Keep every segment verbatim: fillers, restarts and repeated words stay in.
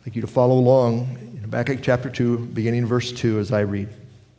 like you to follow along in Habakkuk chapter two, beginning in verse two as I read.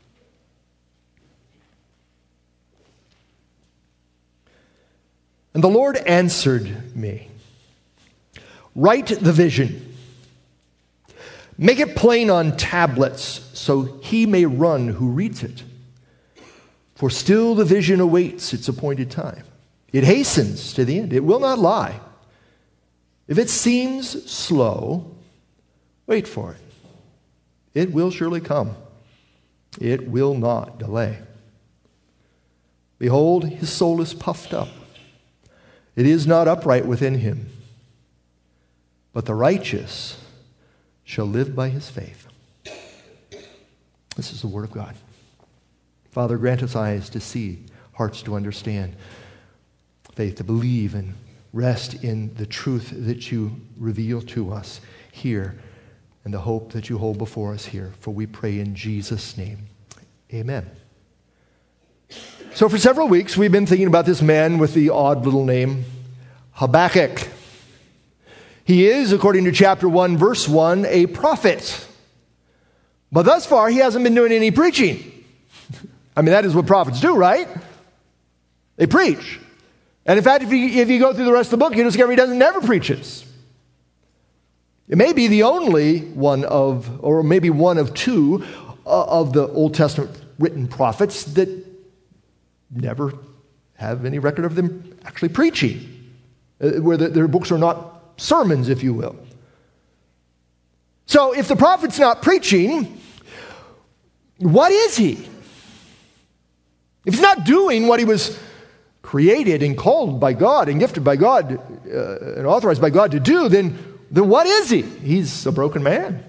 And the Lord answered me, write the vision, make it plain on tablets, so he may run who reads it. For still the vision awaits its appointed time. It hastens to the end. It will not lie. If it seems slow, wait for it. It will surely come. It will not delay. Behold, his soul is puffed up. It is not upright within him. But the righteous shall live by his faith. This is the word of God. Father, grant us eyes to see, hearts to understand, faith to believe, and rest in the truth that you reveal to us here and the hope that you hold before us here. For we pray in Jesus' name. Amen. So for several weeks, we've been thinking about this man with the odd little name, Habakkuk. He is, according to chapter one, verse one, a prophet. But thus far, he hasn't been doing any preaching. I mean, that is what prophets do, right? They preach. And in fact, if you, if you go through the rest of the book, you discover he doesn't never preaches. It may be the only one of, or maybe one of two uh, of the Old Testament written prophets that never have any record of them actually preaching, uh, where the, their books are not sermons, if you will. So if the prophet's not preaching, what is he? If he's not doing what he was created and called by God and gifted by God uh, and authorized by God to do, then, then what is he? He's a broken man.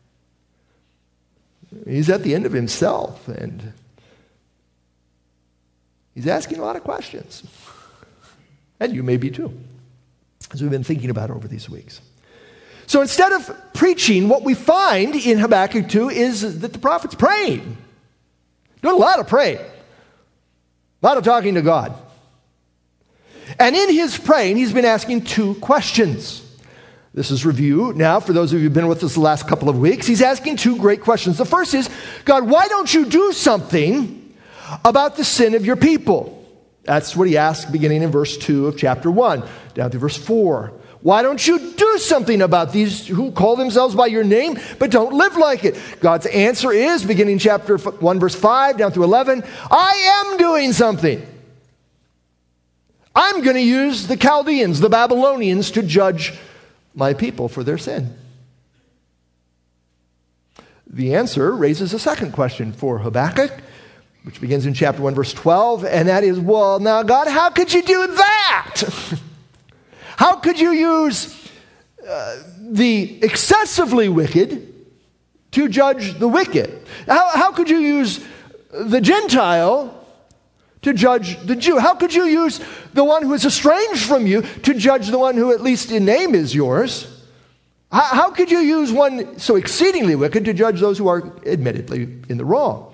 He's at the end of himself, and he's asking a lot of questions. And you may be too, as we've been thinking about over these weeks. So instead of preaching, what we find in Habakkuk two is that the prophet's praying. Doing a lot of praying. A lot of talking to God. And in his praying, he's been asking two questions. This is review. Now, for those of you who've been with us the last couple of weeks, he's asking two great questions. The first is, God, why don't you do something about the sin of your people? That's what he asked beginning in verse two of chapter one, down to verse four. Why don't you do something about these who call themselves by your name but don't live like it? God's answer is, beginning chapter one, verse five, down through eleven, I am doing something. I'm going to use the Chaldeans, the Babylonians, to judge my people for their sin. The answer raises a second question for Habakkuk, which begins in chapter one, verse twelve, and that is, well, now, God, how could you do that? How could you use uh, the excessively wicked to judge the wicked? How, how could you use the Gentile to judge the Jew? How could you use the one who is estranged from you to judge the one who at least in name is yours? How, how could you use one so exceedingly wicked to judge those who are admittedly in the wrong?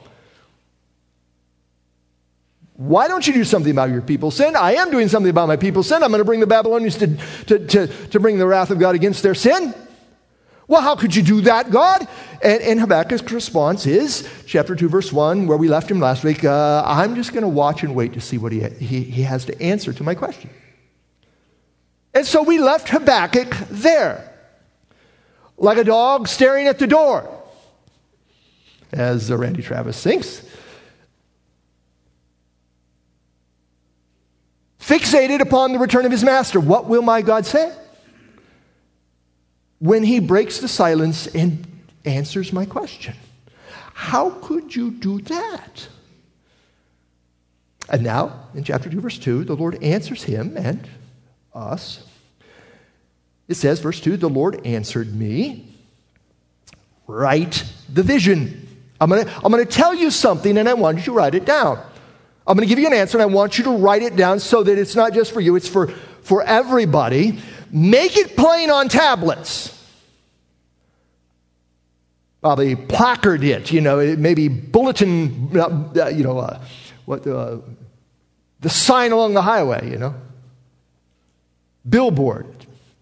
Why don't you do something about your people's sin? I am doing something about my people's sin. I'm going to bring the Babylonians to, to, to, to bring the wrath of God against their sin. Well, how could you do that, God? And, and Habakkuk's response is, chapter two, verse one, where we left him last week, uh, I'm just going to watch and wait to see what he, he, he has to answer to my question. And so we left Habakkuk there, like a dog staring at the door, as uh, Randy Travis sings. Fixated upon the return of his master. What will my God say? When he breaks the silence and answers my question. How could you do that? And now, in chapter two, verse two, the Lord answers him and us. It says, verse two, the Lord answered me, write the vision. I'm going to I'm going to tell you something, and I want you to write it down. I'm going to give you an answer, and I want you to write it down so that it's not just for you, it's for, for everybody. Make it plain on tablets. Probably placard it, you know, maybe bulletin, uh, you know, uh, what uh, the sign along the highway, you know. Billboard.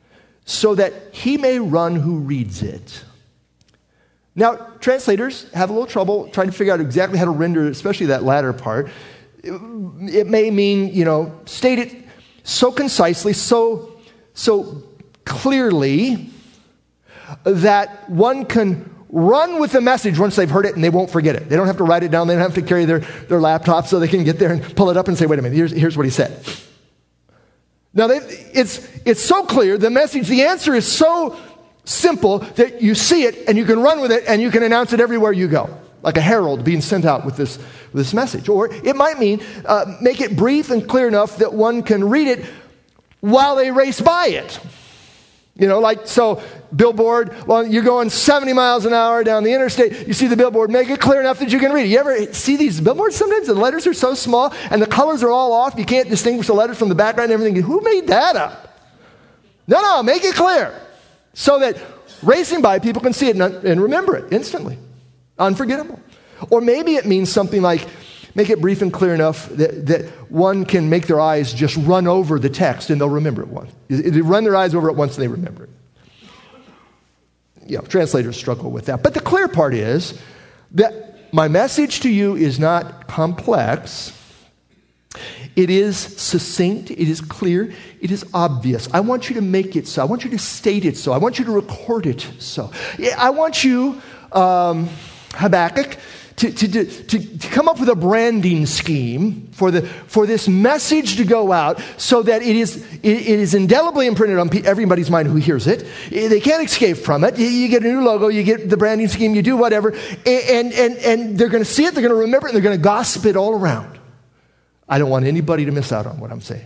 so that he may run who reads it. Now, translators have a little trouble trying to figure out exactly how to render, especially that latter part. It, it may mean, you know, state it so concisely, so, so clearly that one can run with the message once they've heard it and they won't forget it. They don't have to write it down. They don't have to carry their, their laptop so they can get there and pull it up and say, wait a minute, here's, here's what he said. Now, they, it's, it's so clear, the message, the answer is so simple that you see it and you can run with it and you can announce it everywhere you go, like a herald being sent out with this, with this message. Or it might mean uh, make it brief and clear enough that one can read it while they race by it. You know, like, so, billboard, well, you're going seventy miles an hour down the interstate, you see the billboard, make it clear enough that you can read it. You ever see these billboards sometimes? The letters are so small, and the colors are all off, you can't distinguish the letters from the background and everything. Who made that up? No, no, make it clear, so that racing by, people can see it and, and remember it instantly. Unforgettable. Or maybe it means something like, make it brief and clear enough that, that one can make their eyes just run over the text and they'll remember it once. They run their eyes over it once and they remember it. You know, translators struggle with that. But the clear part is that my message to you is not complex. It is succinct. It is clear. It is obvious. I want you to make it so. I want you to state it so. I want you to record it so. I want you, um, Habakkuk, To, to, to, to come up with a branding scheme for, the, for this message to go out so that it is, it, it is indelibly imprinted on everybody's mind who hears it. They can't escape from it. You get a new logo, you get the branding scheme, you do whatever, and, and, and they're going to see it, they're going to remember it, and they're going to gossip it all around. I don't want anybody to miss out on what I'm saying.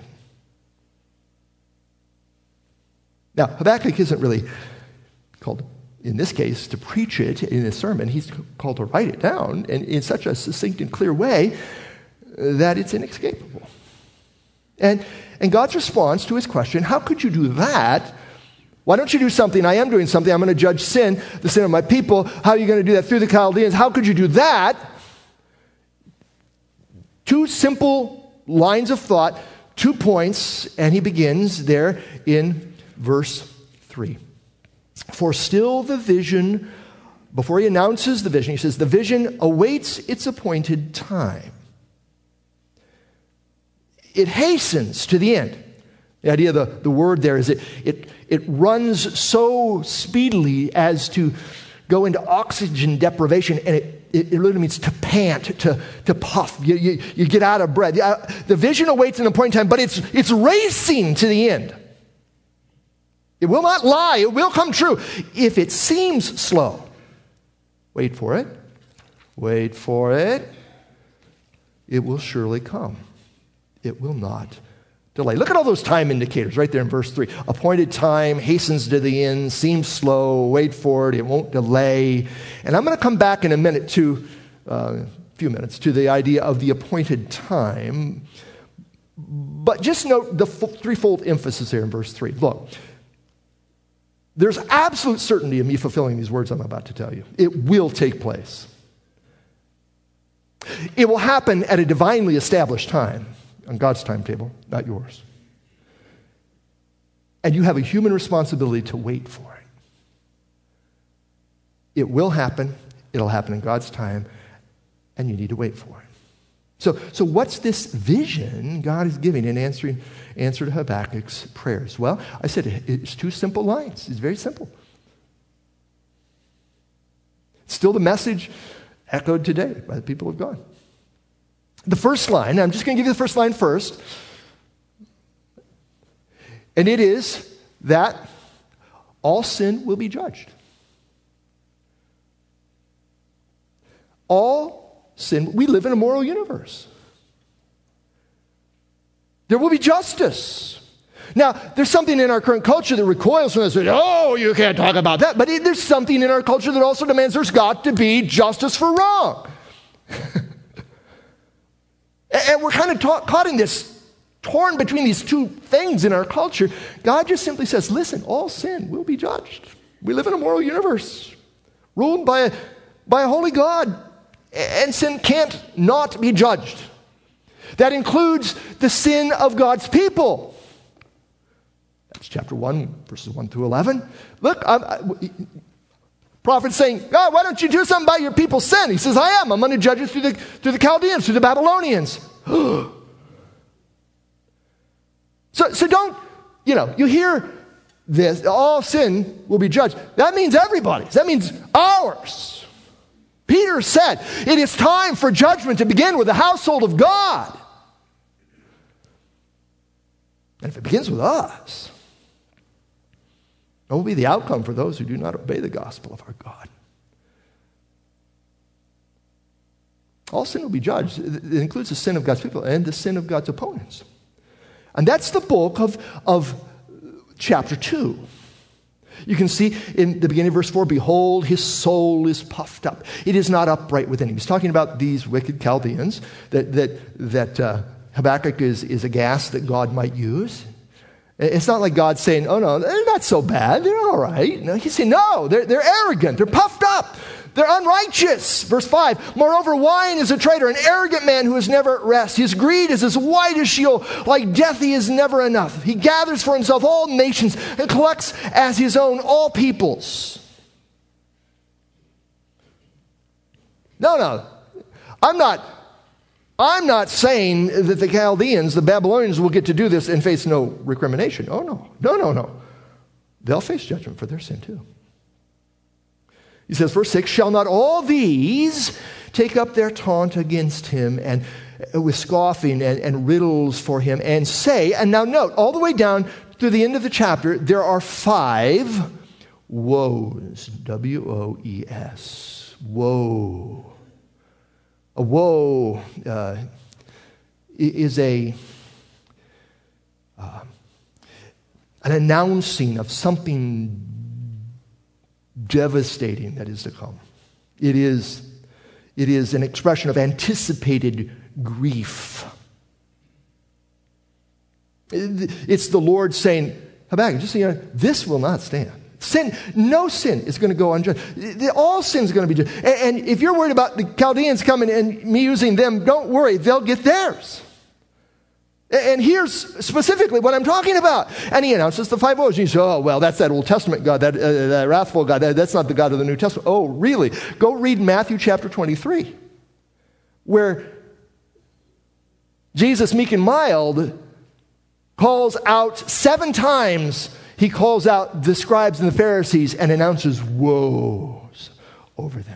Now, Habakkuk isn't really called, in this case, to preach it in a sermon. He's called to write it down and in such a succinct and clear way that it's inescapable. And, and God's response to his question, how could you do that? Why don't you do something? I am doing something. I'm going to judge sin, the sin of my people. How are you going to do that? Through the Chaldeans. How could you do that? Two simple lines of thought, two points, and he begins there in verse three. For still the vision, before he announces the vision, he says, the vision awaits its appointed time. It hastens to the end. The idea of the, the word there is it, it, it runs so speedily as to go into oxygen deprivation, and it, it, it literally means to pant, to, to puff. You, you, you get out of breath. The vision awaits an appointed time, but it's, it's racing to the end. It will not lie. It will come true. If it seems slow, wait for it. Wait for it. It will surely come. It will not delay. Look at all those time indicators right there in verse three. Appointed time, hastens to the end, seems slow, wait for it, it won't delay. And I'm going to come back in a minute to, uh, a few minutes, to the idea of the appointed time. But just note the threefold emphasis here in verse three. Look. There's absolute certainty of me fulfilling these words I'm about to tell you. It will take place. It will happen at a divinely established time, on God's timetable, not yours. And you have a human responsibility to wait for it. It will happen. It'll happen in God's time, and you need to wait for it. So, so what's this vision God is giving in answering answer to Habakkuk's prayers? Well, I said it's two simple lines. It's very simple. It's still the message echoed today by the people of God. The first line, I'm just going to give you the first line first. And it is that all sin will be judged. All sin, we live in a moral universe. There will be justice. Now, there's something in our current culture that recoils from this. Oh, you can't talk about that. But it, there's something in our culture that also demands there's got to be justice for wrong. And we're kind of ta- caught in this, torn between these two things in our culture. God just simply says, listen, all sin will be judged. We live in a moral universe ruled by a, by a holy God. And sin can't not be judged. That includes the sin of God's people. It's chapter one, verses one through eleven. Look, I'm, I, prophet's saying, God, why don't you do something about your people's sin? He says, I am. I'm going to judge it through the, through the Chaldeans, through the Babylonians. so, so don't, you know, you hear this, all sin will be judged. That means everybody's. That means ours. Peter said, it is time for judgment to begin with the household of God. And if it begins with us, what will be the outcome for those who do not obey the gospel of our God? All sin will be judged. It includes the sin of God's people and the sin of God's opponents. And that's the bulk of, of chapter two. You can see in the beginning of verse four, behold, his soul is puffed up. It is not upright within him. He's talking about these wicked Chaldeans that, that, that uh, Habakkuk is, is aghast that God might use. It's not like God's saying, oh no, they're not so bad. They're all right. No, he's saying, no, they're, they're arrogant. They're puffed up. They're unrighteous. Verse five, moreover, wine is a traitor, an arrogant man who is never at rest. His greed is as white as Sheol. Like death, he is never enough. He gathers for himself all nations and collects as his own all peoples. No, no. I'm not, I'm not saying that the Chaldeans, the Babylonians, will get to do this and face no recrimination. Oh, no. No, no, no. They'll face judgment for their sin too. He says, verse six, shall not all these take up their taunt against him and uh, with scoffing and, and riddles for him and say, and now note, all the way down to the end of the chapter, there are five woes, W O E S, woe. A woe uh, is a uh, an announcing of something devastating that is to come. It is, it is an expression of anticipated grief. It's the Lord saying, Habakkuk, just so you know, this will not stand. Sin, no sin is going to go unjudged. All sin is going to be judged. And, and if you're worried about the Chaldeans coming and me using them, don't worry, they'll get theirs. And here's specifically what I'm talking about. And he announces the five woes. And you say, oh, well, that's that Old Testament God, that, uh, that wrathful God. That, that's not the God of the New Testament. Oh, really? Go read Matthew chapter twenty-three, where Jesus, meek and mild, calls out seven times. He calls out the scribes and the Pharisees and announces woes over them.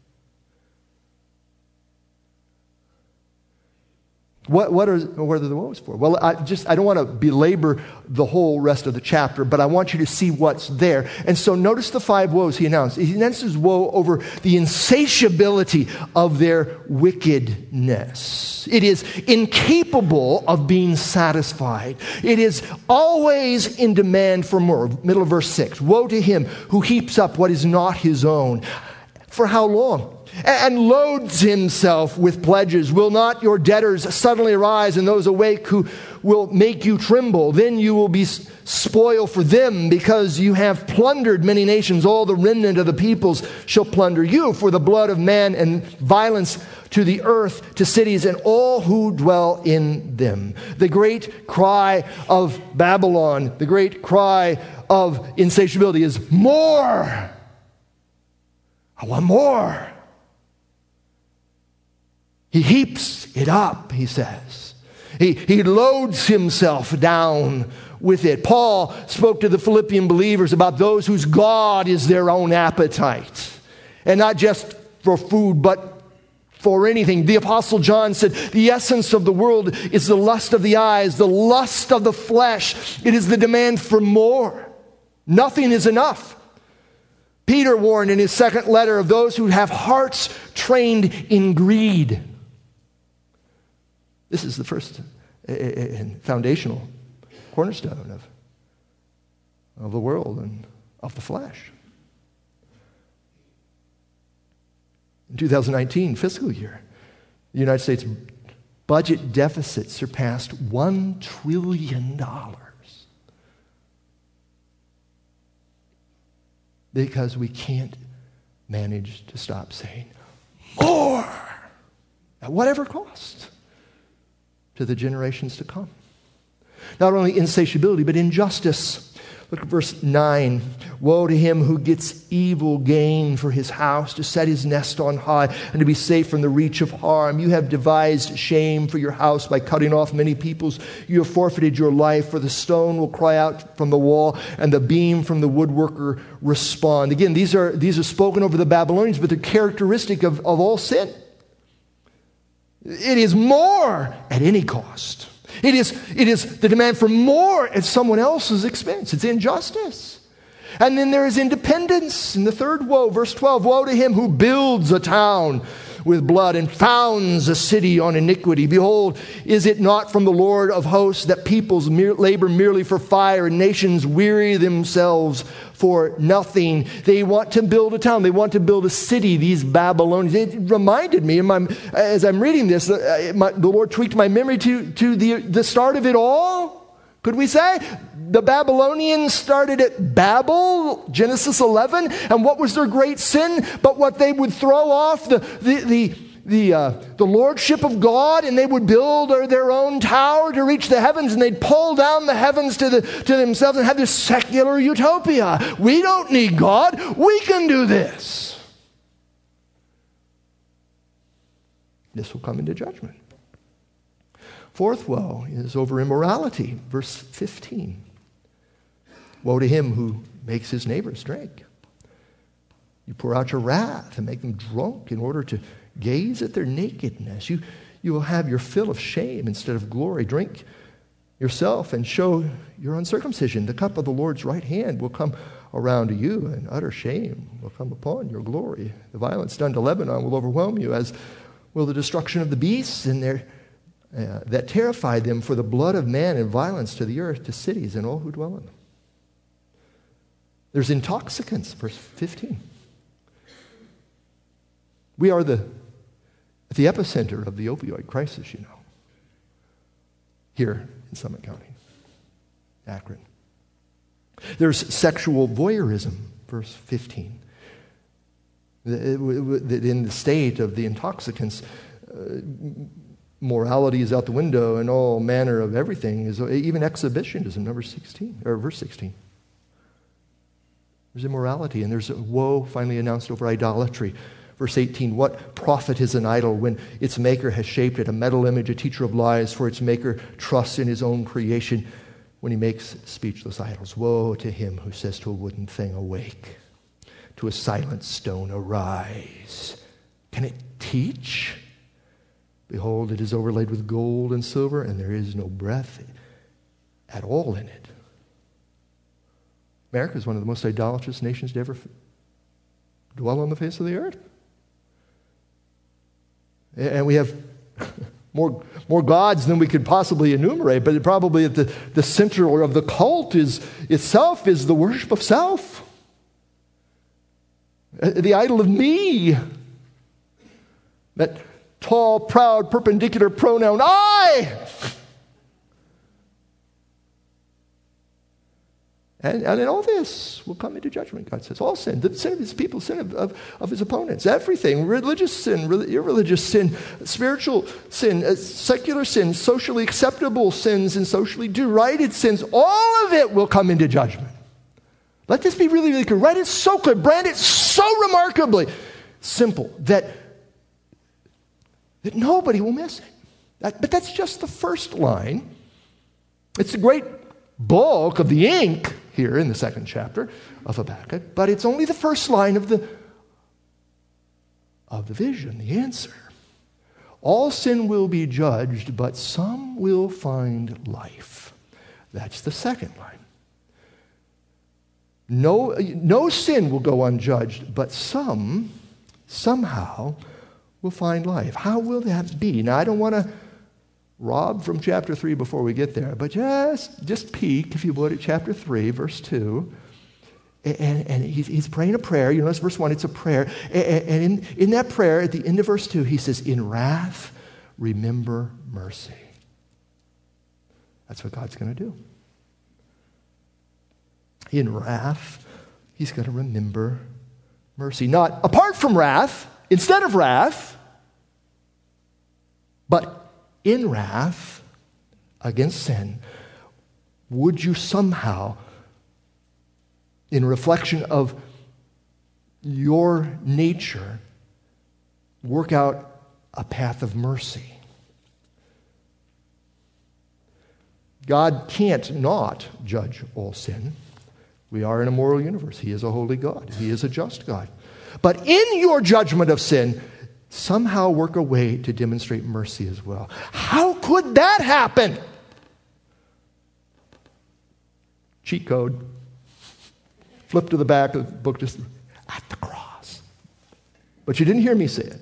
What, what, are, what are the woes for? Well, I just I don't want to belabor the whole rest of the chapter, but I want you to see what's there. And so notice the five woes he announced. He announces woe over the insatiability of their wickedness. It is incapable of being satisfied. It is always in demand for more. Middle of verse six. Woe to him who heaps up what is not his own. For how long? And loads himself with pledges. Will not your debtors suddenly arise, and those awake who will make you tremble? Then you will be spoil for them, because you have plundered many nations. All the remnant of the peoples shall plunder you. For the blood of man and violence to the earth, to cities, and all who dwell in them. The great cry of Babylon, the great cry of insatiability is more. I want more. He heaps it up, he says. He, he loads himself down with it. Paul spoke to the Philippian believers about those whose God is their own appetite. And not just for food, but for anything. The Apostle John said, the essence of the world is the lust of the eyes, the lust of the flesh. It is the demand for more. Nothing is enough. Peter warned in his second letter of those who have hearts trained in greed. This is the first and foundational cornerstone of, of the world and of the flesh. In two thousand nineteen fiscal year, the United States budget deficit surpassed one trillion dollars because we can't manage to stop saying more at whatever cost to the generations to come. Not only insatiability, but injustice. Look at verse nine. Woe to him who gets evil gain for his house, to set his nest on high, and to be safe from the reach of harm. You have devised shame for your house by cutting off many peoples. You have forfeited your life, for the stone will cry out from the wall, and the beam from the woodworker respond. Again, these are, these are spoken over the Babylonians, but they're characteristic of, of all sin. It is more at any cost. It is, it is the demand for more at someone else's expense. It's injustice. And then there is independence. In the third woe, verse twelve, woe to him who builds a town with blood and founds a city on iniquity. Behold, is it not from the Lord of hosts that peoples mere, labor merely for fire and nations weary themselves for nothing? They want to build a town. They want to build a city, these Babylonians. It reminded me, in my, as I'm reading this, uh, my, the Lord tweaked my memory to, to the, the start of it all. Could we say? The Babylonians started at Babel, Genesis eleven, and what was their great sin? But what they would throw off the the the the, uh, the lordship of God, and they would build their own tower to reach the heavens, and they'd pull down the heavens to the to themselves and have this secular utopia. We don't need God. We can do this. This will come into judgment. Fourth woe is over immorality, verse fifteen. Woe to him who makes his neighbors drink. You pour out your wrath and make them drunk in order to gaze at their nakedness. You, you will have your fill of shame instead of glory. Drink yourself and show your uncircumcision. The cup of the Lord's right hand will come around to you, and utter shame will come upon your glory. The violence done to Lebanon will overwhelm you, as will the destruction of the beasts in their Uh, that terrified them, for the blood of man and violence to the earth, to cities and all who dwell in them. There's intoxicants, verse fifteen. We are the at the epicenter of the opioid crisis, you know, here in Summit County, Akron. There's sexual voyeurism, verse fifteen. In the state of the intoxicants, uh, morality is out the window, and all manner of everything is, even exhibitionism, number sixteen, or verse sixteen. There's immorality, and there's a woe finally announced over idolatry. Verse eighteen, what profit is an idol when its maker has shaped it, a metal image, a teacher of lies, for its maker trusts in his own creation when he makes speechless idols. Woe to him who says to a wooden thing, awake, to a silent stone, arise. Can it teach? Behold, it is overlaid with gold and silver, and there is no breath at all in it. America is one of the most idolatrous nations to ever dwell on the face of the earth. And we have more, more gods than we could possibly enumerate, but probably at the, the center of the cult is itself is the worship of self. The idol of me. That tall, proud, perpendicular pronoun, I! And, and in all this will come into judgment, God says. All sin, the sin of his people, sin of, of, of his opponents, everything, religious sin, irreligious sin, spiritual sin, uh, secular sin, socially acceptable sins, and socially derided sins, all of it will come into judgment. Let this be really, really clear. Write it so clear, brand it so remarkably simple that that nobody will miss it. That, but that's just the first line. It's the great bulk of the ink here in the second chapter of Habakkuk, but it's only the first line of the, of the vision, the answer. All sin will be judged, but some will find life. That's the second line. No, no sin will go unjudged, but some, somehow, will find life. How will that be? Now, I don't want to rob from chapter three before we get there, but just, just peek, if you would, at chapter three, verse two. And, and he's, he's praying a prayer. You notice verse one, it's a prayer. And, and in, in that prayer, at the end of verse two, he says, in wrath, remember mercy. That's what God's going to do. In wrath, he's going to remember mercy. Not apart from wrath, instead of wrath, but in wrath against sin, would you somehow, in reflection of your nature, work out a path of mercy? God can't not judge all sin. We are in a moral universe. He is a holy God. He is a just God. But in your judgment of sin, somehow work a way to demonstrate mercy as well. How could that happen? Cheat code. Flip to the back of the book, just at the cross. But you didn't hear me say it.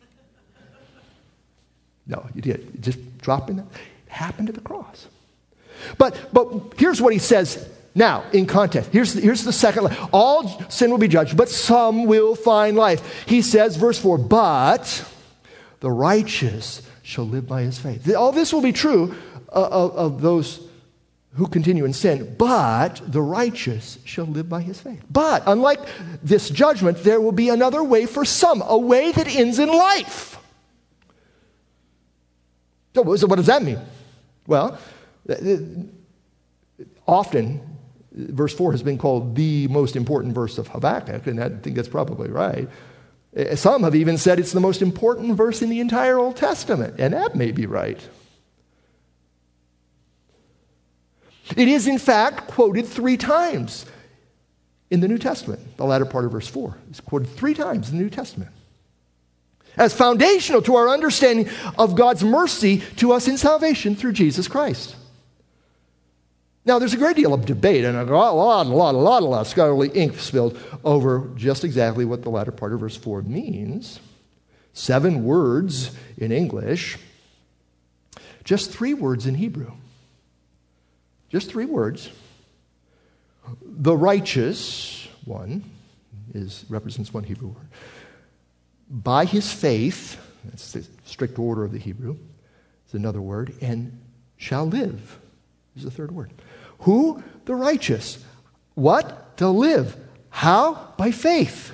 No, you did. Just drop in that. It happened at the cross. But but here's what he says now in context. Here's, here's the second line. All sin will be judged, but some will find life. He says, verse four, but the righteous shall live by his faith. All this will be true uh, of, of those who continue in sin, but the righteous shall live by his faith. But unlike this judgment, there will be another way for some, a way that ends in life. So, so what does that mean? Well, often, verse four has been called the most important verse of Habakkuk, and I think that's probably right. Some have even said it's the most important verse in the entire Old Testament, and that may be right. It is, in fact, quoted three times in the New Testament. The latter part of verse four is quoted three times in the New Testament as foundational to our understanding of God's mercy to us in salvation through Jesus Christ. Now, there's a great deal of debate and a lot, a lot, a lot, a lot, a lot of scholarly ink spilled over just exactly what the latter part of verse four means. Seven words in English, just three words in Hebrew. Just three words. The righteous, one, is represents one Hebrew word. By his faith, that's the strict order of the Hebrew, is another word, and shall live is the third word. Who? The righteous. What? To live. How? By faith.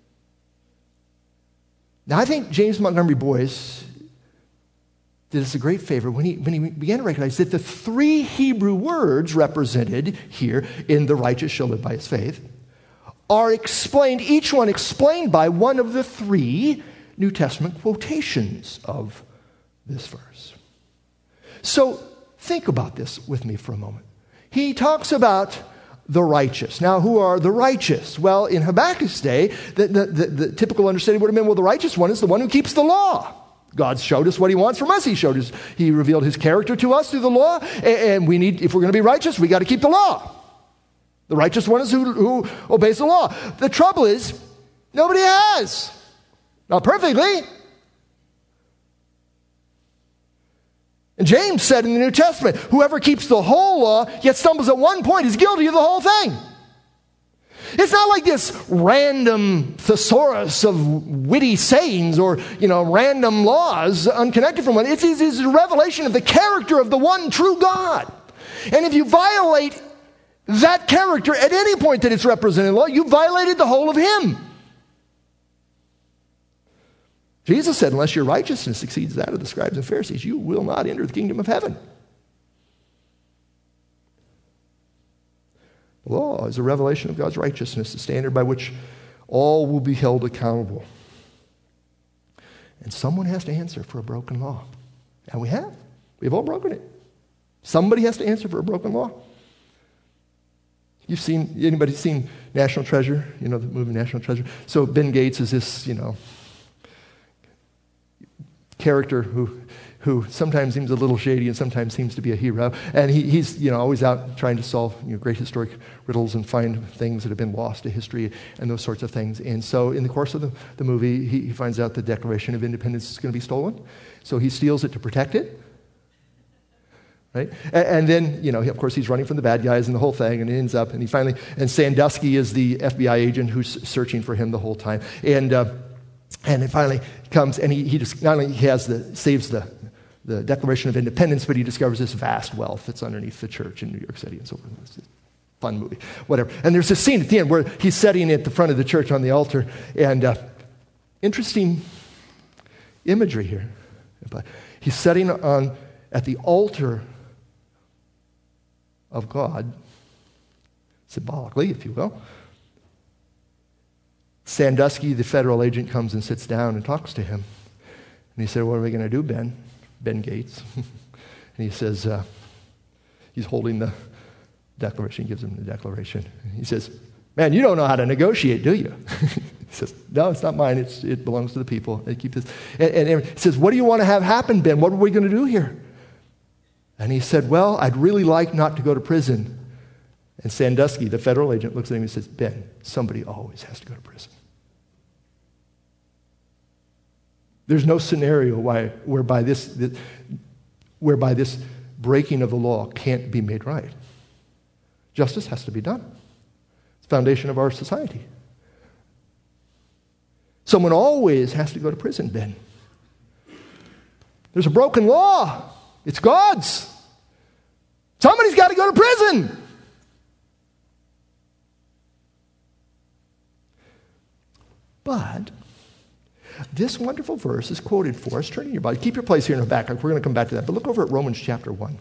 Now, I think James Montgomery Boyce did us a great favor when he, when he began to recognize that the three Hebrew words represented here in the righteous shall live by his faith are explained, each one explained by one of the three New Testament quotations of this verse. So think about this with me for a moment. He talks about the righteous. Now, who are the righteous? Well, in Habakkuk's day, the, the, the, the typical understanding would have been, well, the righteous one is the one who keeps the law. God showed us what he wants from us. He showed us, he revealed his character to us through the law. And we need, if we're going to be righteous, we got to keep the law. The righteous one is who, who obeys the law. The trouble is, nobody has. Not perfectly. And James said in the New Testament, whoever keeps the whole law, yet stumbles at one point, is guilty of the whole thing. It's not like this random thesaurus of witty sayings or, you know, random laws unconnected from one. It's, it's, it's a revelation of the character of the one true God. And if you violate that character at any point that it's represented in law, you violated the whole of him. Jesus said, unless your righteousness exceeds that of the scribes and Pharisees, you will not enter the kingdom of heaven. The law is a revelation of God's righteousness, the standard by which all will be held accountable. And someone has to answer for a broken law. And we have. We've all broken it. Somebody has to answer for a broken law. You've seen, anybody seen National Treasure? You know, the movie National Treasure? So Ben Gates is this, you know, character who who sometimes seems a little shady and sometimes seems to be a hero. And he, he's, you know, always out trying to solve, you know, great historic riddles and find things that have been lost to history and those sorts of things. And so in the course of the, the movie, he, he finds out the Declaration of Independence is going to be stolen. So he steals it to protect it. Right? And, and then, you know, he, of course, he's running from the bad guys and the whole thing, and it ends up, and he finally, and Sandusky is the F B I agent who's searching for him the whole time. And uh, and it finally comes, and he, he just not only he has the saves the the Declaration of Independence, but he discovers this vast wealth that's underneath the church in New York City and so forth. It's a fun movie, whatever. And there's this scene at the end where he's sitting at the front of the church on the altar, and uh, interesting imagery here. But he's sitting on at the altar of God, symbolically, if you will, Sandusky, the federal agent, comes and sits down and talks to him. And he said, what are we going to do, Ben? Ben Gates. And he says, uh, he's holding the declaration, he gives him the declaration. And he says, man, you don't know how to negotiate, do you? He says, no, it's not mine. It's, it belongs to the people. They keep this. And, and, and he says, what do you want to have happen, Ben? What are we going to do here? And he said, well, I'd really like not to go to prison. And Sandusky, the federal agent, looks at him and says, Ben, somebody always has to go to prison. There's no scenario why, whereby this, this, whereby this breaking of the law can't be made right. Justice has to be done. It's the foundation of our society. Someone always has to go to prison, Ben. There's a broken law. It's God's. Somebody's got to go to prison. But this wonderful verse is quoted for us. Turn in your Bible. Keep your place here in Habakkuk. We're going to come back to that. But look over at Romans chapter one.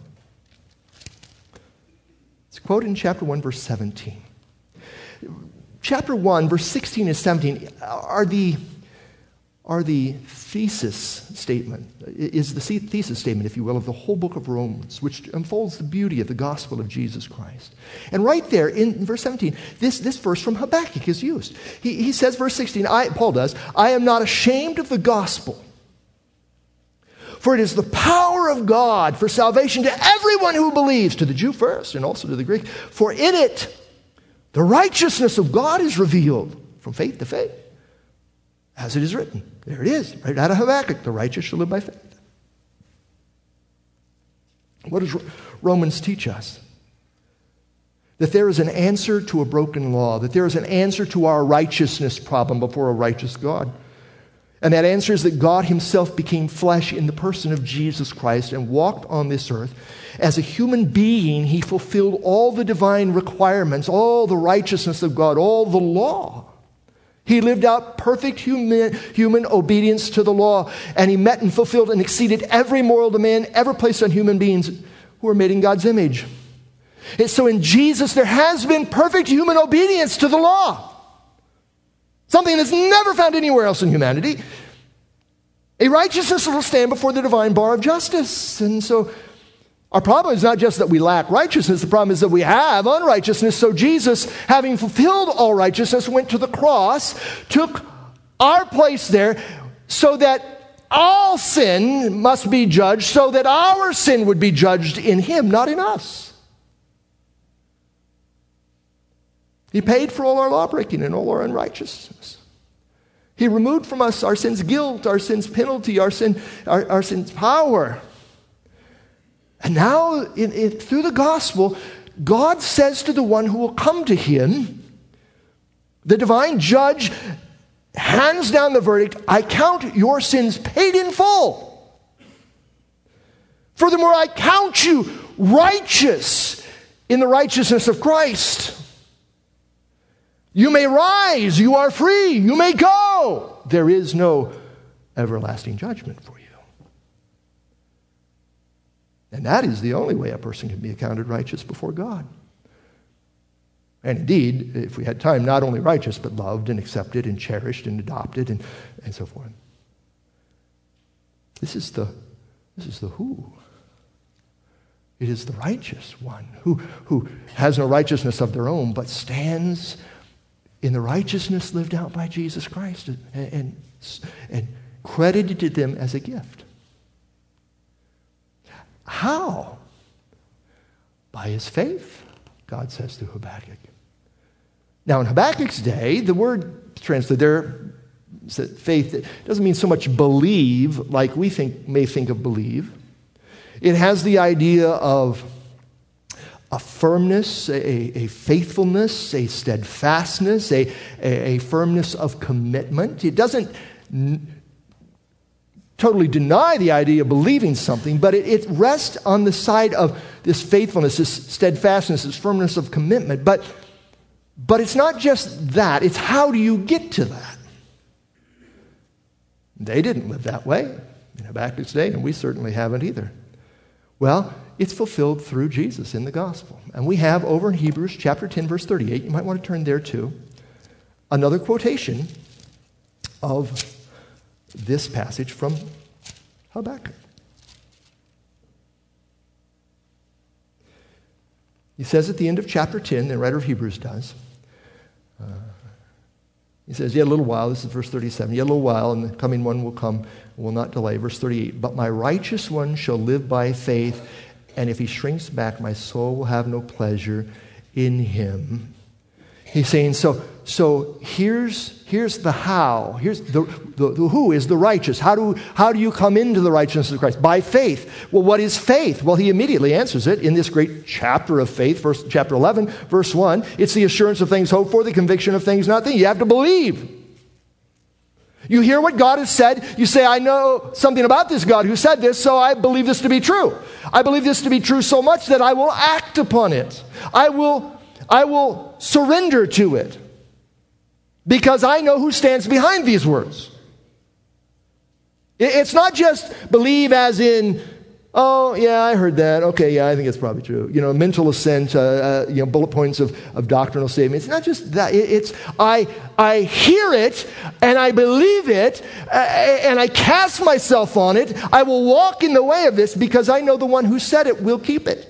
It's quoted in chapter one, verse seventeen. Chapter one, verse sixteen and seventeen are the, are the thesis statement, is the thesis statement, if you will, of the whole book of Romans, which unfolds the beauty of the gospel of Jesus Christ. And right there in verse seventeen, this, this verse from Habakkuk is used. He, he says, verse sixteen, I, Paul does, I am not ashamed of the gospel, for it is the power of God for salvation to everyone who believes, to the Jew first and also to the Greek. For in it, the righteousness of God is revealed from faith to faith. As it is written. There it is, right out of Habakkuk. The righteous shall live by faith. What does Romans teach us? That there is an answer to a broken law. That there is an answer to our righteousness problem before a righteous God. And that answer is that God himself became flesh in the person of Jesus Christ and walked on this earth. As a human being, he fulfilled all the divine requirements, all the righteousness of God, all the law. He lived out perfect human, human obedience to the law, and he met and fulfilled and exceeded every moral demand ever placed on human beings who are made in God's image. And so in Jesus, there has been perfect human obedience to the law. Something that's never found anywhere else in humanity. A righteousness that will stand before the divine bar of justice. And so our problem is not just that we lack righteousness. The problem is that we have unrighteousness. So Jesus, having fulfilled all righteousness, went to the cross, took our place there so that all sin must be judged, so that our sin would be judged in him, not in us. He paid for all our lawbreaking and all our unrighteousness. He removed from us our sin's guilt, our sin's penalty, our sin, our, our sin's power. And now, in, in, through the gospel, God says to the one who will come to him, the divine judge hands down the verdict, I count your sins paid in full. Furthermore, I count you righteous in the righteousness of Christ. You may rise, you are free, you may go. There is no everlasting judgment for you. And that is the only way a person can be accounted righteous before God. And indeed, if we had time, not only righteous, but loved and accepted and cherished and adopted and, and so forth. This is the, this is the who. It is the righteous one who, who has no righteousness of their own, but stands in the righteousness lived out by Jesus Christ and, and, and credited to them as a gift. How? By his faith, God says through Habakkuk. Now, in Habakkuk's day, the word translated there, faith, it doesn't mean so much believe like we think may think of believe. It has the idea of a firmness, a, a faithfulness, a steadfastness, a, a, a firmness of commitment. It doesn't n- totally deny the idea of believing something, but it, it rests on the side of this faithfulness, this steadfastness, this firmness of commitment. But, but it's not just that. It's how do you get to that? They didn't live that way in Habakkuk's day, and we certainly haven't either. Well, it's fulfilled through Jesus in the gospel. And we have over in Hebrews chapter ten, verse thirty-eight, you might want to turn there too, another quotation of this passage from Habakkuk. He says at the end of chapter ten, the writer of Hebrews does, uh, he says, yet a little while, this is verse thirty-seven, yet a little while, and the coming one will come, will not delay. Verse thirty-eight, but my righteous one shall live by faith, and if he shrinks back, my soul will have no pleasure in him. He's saying, so so here's here's the how. Here's the, the, the who is the righteous. How do how do you come into the righteousness of Christ? By faith. Well, what is faith? Well, he immediately answers it in this great chapter of faith, verse, chapter eleven, verse one. It's the assurance of things hoped for, the conviction of things not seen. You have to believe. You hear what God has said. You say, I know something about this God who said this, so I believe this to be true. I believe this to be true so much that I will act upon it. I will I will surrender to it because I know who stands behind these words. It's not just believe as in, oh, yeah, I heard that. Okay, yeah, I think it's probably true. You know, mental assent, uh, uh, you know, bullet points of, of doctrinal statements. It's not just that. It's I I hear it and I believe it uh, and I cast myself on it. I will walk in the way of this because I know the one who said it will keep it.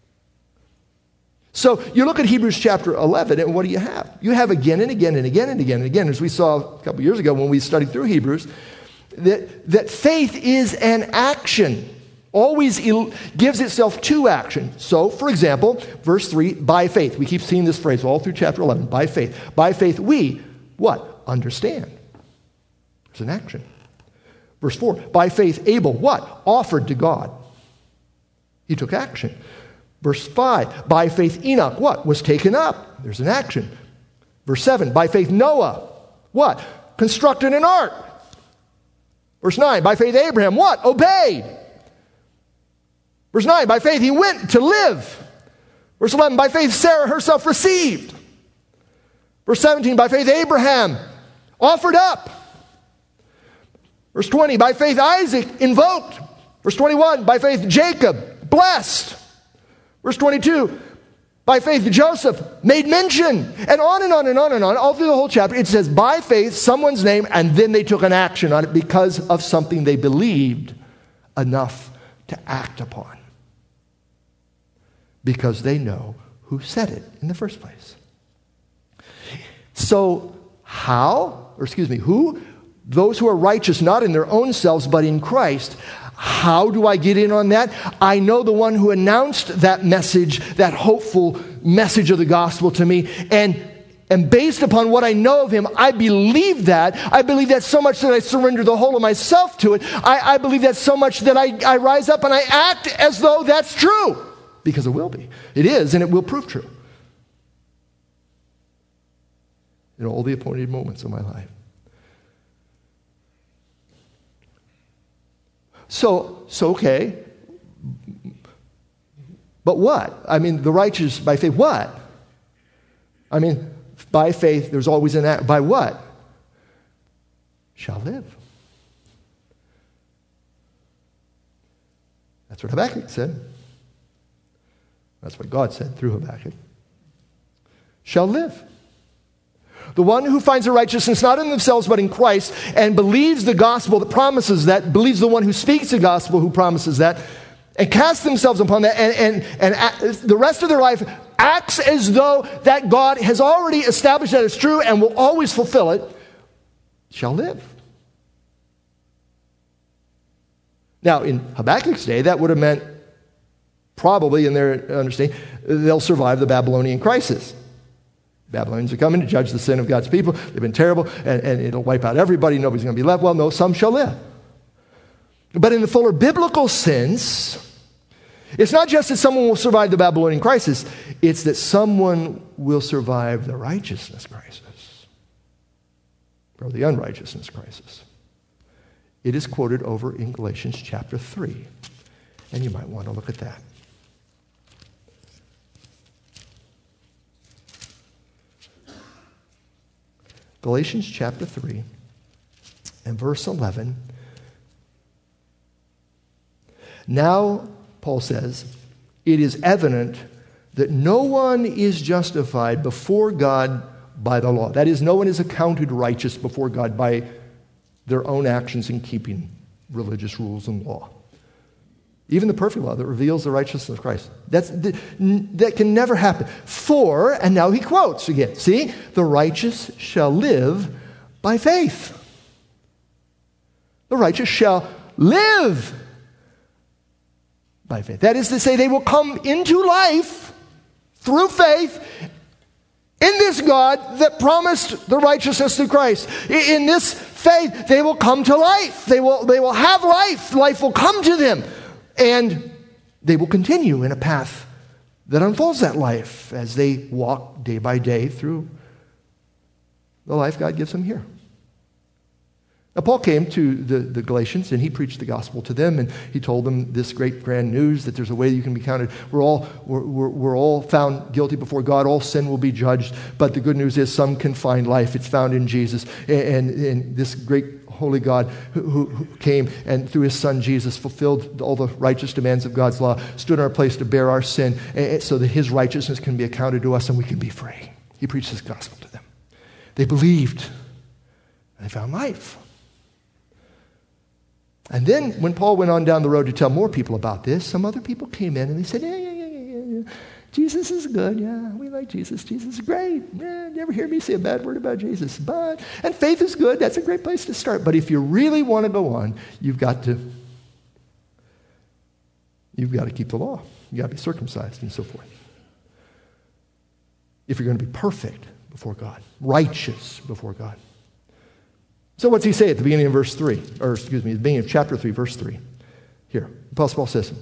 So you look at Hebrews chapter eleven, and what do you have? You have again and again and again and again and again, as we saw a couple years ago when we studied through Hebrews, that, that faith is an action, always il- gives itself to action. So, for example, verse three, by faith. We keep seeing this phrase all through chapter eleven, by faith. By faith we, what? Understand. There's an action. Verse four, by faith Abel, what? Offered to God. He took action. Verse five, by faith Enoch, what? Was taken up. There's an action. Verse seven, by faith Noah, what? Constructed an ark. Verse nine, by faith Abraham, what? Obeyed. Verse nine, by faith he went to live. Verse eleven, by faith Sarah herself received. Verse seventeen, by faith Abraham offered up. Verse twenty, by faith Isaac invoked. Verse twenty-one, by faith Jacob blessed. Verse twenty-two, by faith Joseph made mention. And on and on and on and on, all through the whole chapter, it says by faith, someone's name, and then they took an action on it because of something they believed enough to act upon. Because they know who said it in the first place. So how, or excuse me, who? Those who are righteous, not in their own selves, but in Christ. How do I get in on that? I know the one who announced that message, that hopeful message of the gospel to me. And, and based upon what I know of him, I believe that. I believe that so much that I surrender the whole of myself to it. I, I believe that so much that I, I rise up and I act as though that's true. Because it will be. It is, and it will prove true. In all the appointed moments of my life. So, so okay, but what? I mean, the righteous by faith, what? I mean, by faith, there's always an act. By what? Shall live. That's what Habakkuk said. That's what God said through Habakkuk. Shall live. The one who finds a righteousness not in themselves but in Christ and believes the gospel that promises that, believes the one who speaks the gospel who promises that, and casts themselves upon that, and, and, and act, the rest of their life acts as though that God has already established that it's true and will always fulfill it, shall live. Now, in Habakkuk's day, that would have meant, probably in their understanding, they'll survive the Babylonian crisis. Babylonians are coming to judge the sin of God's people. They've been terrible, and, and it'll wipe out everybody. Nobody's going to be left. Well, no, some shall live. But in the fuller biblical sense, it's not just that someone will survive the Babylonian crisis. It's that someone will survive the righteousness crisis or the unrighteousness crisis. It is quoted over in Galatians chapter three, and you might want to look at that. Galatians chapter three and verse eleven. Now, Paul says, it is evident that no one is justified before God by the law. That is, no one is accounted righteous before God by their own actions in keeping religious rules and law. Even the perfect law that reveals the righteousness of Christ. That's, that can never happen. For, and now he quotes again, see, the righteous shall live by faith. The righteous shall live by faith. That is to say, they will come into life through faith in this God that promised the righteousness through Christ. In this faith, they will come to life. They will, they will have life. Life will come to them. And they will continue in a path that unfolds that life as they walk day by day through the life God gives them here. Now, Paul came to the, the Galatians, and he preached the gospel to them, and he told them this great grand news that there's a way you can be counted. We're all, we're, we're, we're all found guilty before God. All sin will be judged, but the good news is some can find life. It's found in Jesus. And, and, and this great holy God who, who, who came and through his son Jesus fulfilled all the righteous demands of God's law, stood in our place to bear our sin, and, so that his righteousness can be accounted to us and we can be free. He preached this gospel to them. They believed, and they found life. And then when Paul went on down the road to tell more people about this, some other people came in and they said, yeah, yeah, yeah, yeah, yeah. Jesus is good. Yeah, we like Jesus. Jesus is great. Yeah, never hear me say a bad word about Jesus. But, and faith is good. That's a great place to start. But if you really want to go on, you've got to, you've got to keep the law. You've got to be circumcised and so forth. If you're going to be perfect before God, righteous before God. So what's he say at the beginning of verse three? Or excuse me, the beginning of chapter three, verse three. Here, Apostle Paul says,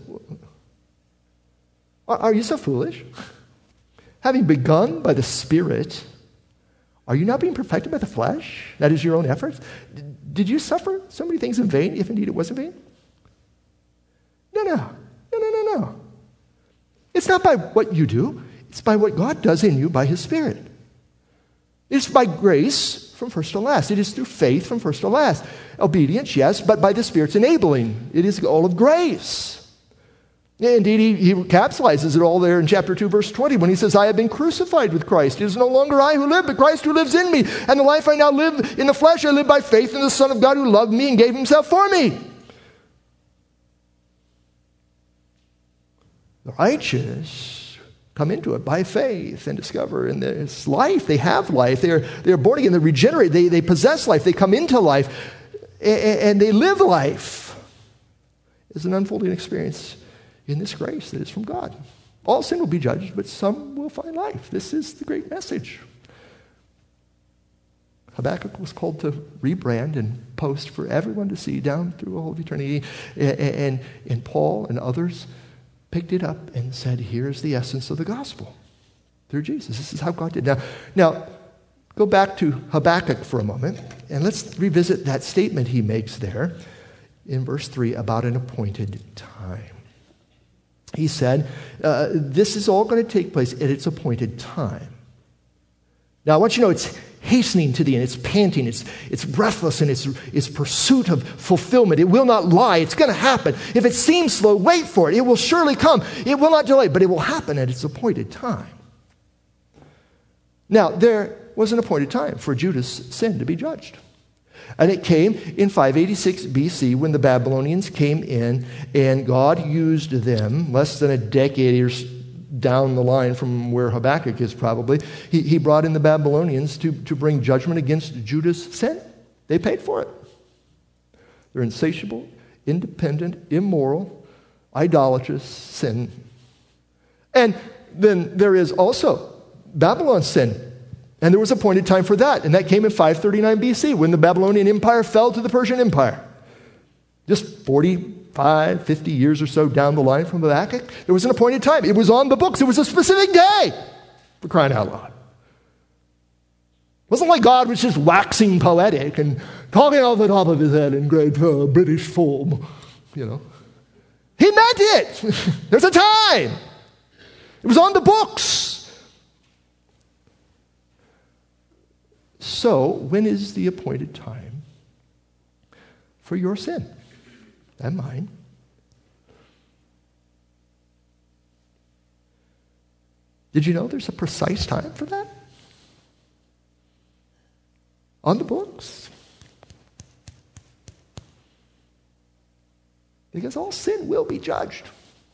are you so foolish? Having begun by the Spirit, are you not being perfected by the flesh? That is your own efforts. Did you suffer so many things in vain, if indeed it was in vain? No, no, no, no, no, no. It's not by what you do. It's by what God does in you by his Spirit. It's by grace from first to last. It is through faith from first to last. Obedience, yes, but by the Spirit's enabling. It is all of grace. Indeed, he, he capsulizes it all there in chapter two, verse twenty, when he says, I have been crucified with Christ. It is no longer I who live, but Christ who lives in me. And the life I now live in the flesh, I live by faith in the Son of God who loved me and gave himself for me. The righteous come into it by faith and discover in this life. They have life. They are, they are born again. They're regenerated. They, they possess life. They come into life. And, and they live life. It's an unfolding experience in this grace that is from God. All sin will be judged, but some will find life. This is the great message. Habakkuk was called to rebrand and post for everyone to see down through all of eternity. And, and, and Paul and others picked it up and said, here's the essence of the gospel through Jesus. This is how God did. Now, now, go back to Habakkuk for a moment, and let's revisit that statement he makes there in verse three about an appointed time. He said, uh, this is all going to take place at its appointed time. Now, I want you to know it's hastening to the end. It's panting. It's, it's breathless in its, its pursuit of fulfillment. It will not lie. It's going to happen. If it seems slow, wait for it. It will surely come. It will not delay, but it will happen at its appointed time. Now, there was an appointed time for Judah's sin to be judged. And it came in five eighty-six B C when the Babylonians came in, and God used them less than a decade or down the line from where Habakkuk is probably. He, he brought in the Babylonians to, to bring judgment against Judah's sin. They paid for it. They're insatiable, independent, immoral, idolatrous sin. And then there is also Babylon's sin. And there was an appointed time for that. And that came in five thirty-nine B C when the Babylonian Empire fell to the Persian Empire. Just forty-five, fifty years or so down the line from Habakkuk, there was an appointed time. It was on the books. It was a specific day, for crying out loud. It wasn't like God was just waxing poetic and talking off the top of his head in great uh, British form, you know. He meant it. There's a time. It was on the books. So, when is the appointed time for your sin and mine? Did you know there's a precise time for that? On the books. Because all sin will be judged.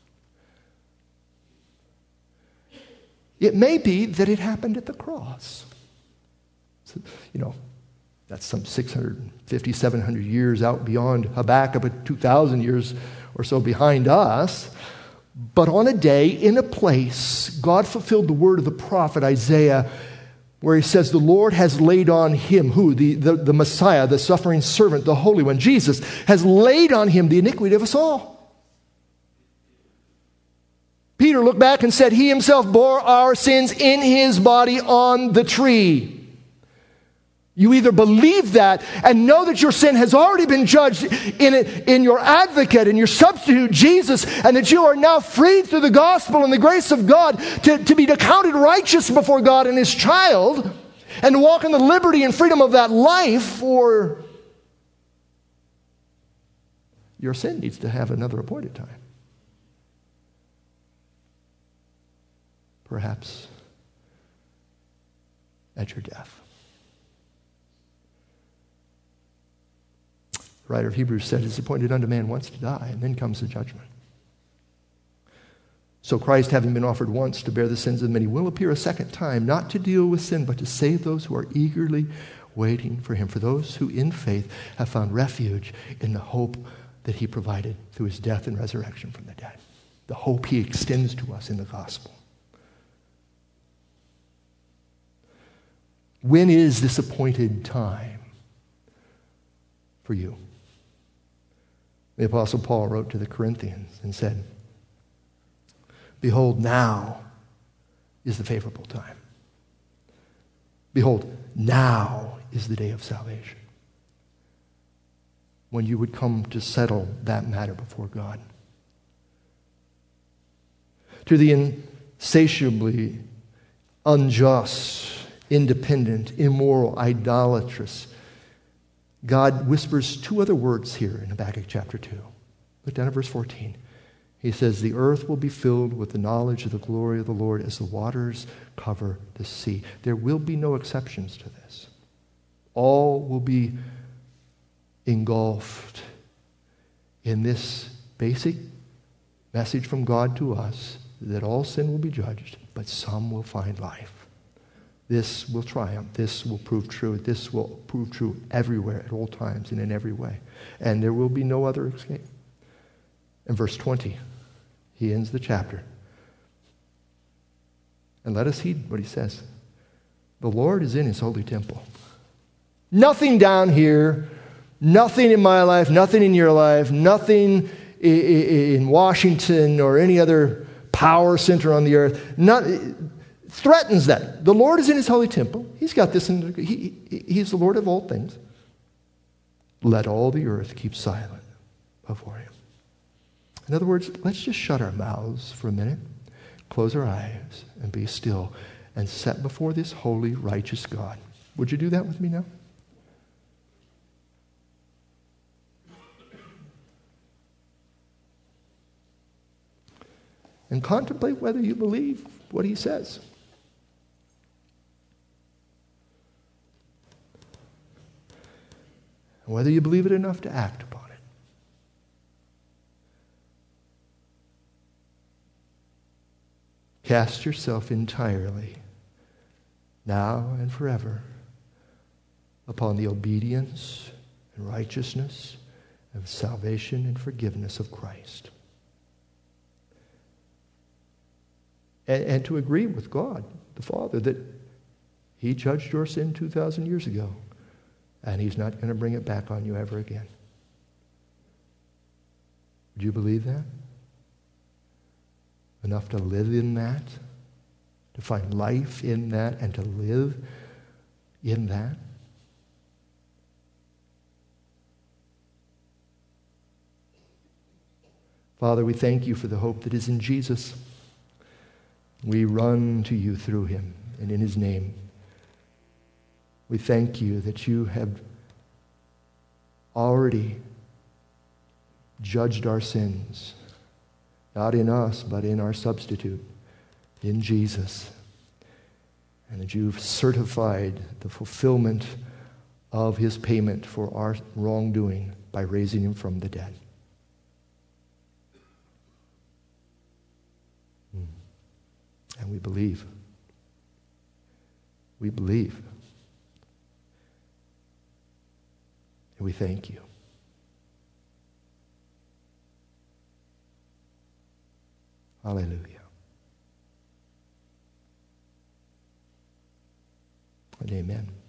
It may be that it happened at the cross. So, you know, that's some six hundred fifty, seven hundred years out beyond Habakkuk, but two thousand years or so behind us. But on a day, in a place, God fulfilled the word of the prophet Isaiah, where he says, the Lord has laid on him, who? The, the, the Messiah, the suffering servant, the Holy One, Jesus, has laid on him the iniquity of us all. Peter looked back and said, he himself bore our sins in his body on the tree. You either believe that and know that your sin has already been judged in, it, in your advocate, in your substitute, Jesus, and that you are now freed through the gospel and the grace of God to, to be accounted righteous before God and his child, and to walk in the liberty and freedom of that life, or your sin needs to have another appointed time. Perhaps at your death. The writer of Hebrews said, it's appointed unto man once to die, and then comes the judgment. So Christ, having been offered once to bear the sins of many, will appear a second time, not to deal with sin, but to save those who are eagerly waiting for him, for those who in faith have found refuge in the hope that he provided through his death and resurrection from the dead. The hope he extends to us in the gospel. When is this appointed time for you? The Apostle Paul wrote to the Corinthians and said, behold, now is the favorable time. Behold, now is the day of salvation, when you would come to settle that matter before God. To the insatiably unjust, independent, immoral, idolatrous, God whispers two other words here in Habakkuk chapter two. Look down at verse fourteen. He says, the earth will be filled with the knowledge of the glory of the Lord as the waters cover the sea. There will be no exceptions to this. All will be engulfed in this basic message from God to us that all sin will be judged, but some will find life. This will triumph. This will prove true. This will prove true everywhere, at all times, and in every way. And there will be no other escape. In verse twenty, he ends the chapter. And let us heed what he says. The Lord is in his holy temple. Nothing down here, nothing in my life, nothing in your life, nothing in Washington or any other power center on the earth, not, threatens that. The Lord is in his holy temple. He's got this in, he, he's the Lord of all things. Let all the earth keep silent before him. In other words, let's just shut our mouths for a minute, close our eyes, and be still, and set before this holy, righteous God. Would you do that with me now? And contemplate whether you believe what he says. And whether you believe it enough to act upon it. Cast yourself entirely, now and forever, upon the obedience and righteousness and salvation and forgiveness of Christ. And, and to agree with God, the Father, that he judged your sin two thousand years ago, and he's not going to bring it back on you ever again. Would you believe that? Enough to live in that, to find life in that, and to live in that? Father, we thank you for the hope that is in Jesus. We run to you through him and in his name. We thank you that you have already judged our sins, not in us, but in our substitute, in Jesus, and that you've certified the fulfillment of his payment for our wrongdoing by raising him from the dead. And we believe. We believe. And we thank you. Hallelujah. And amen.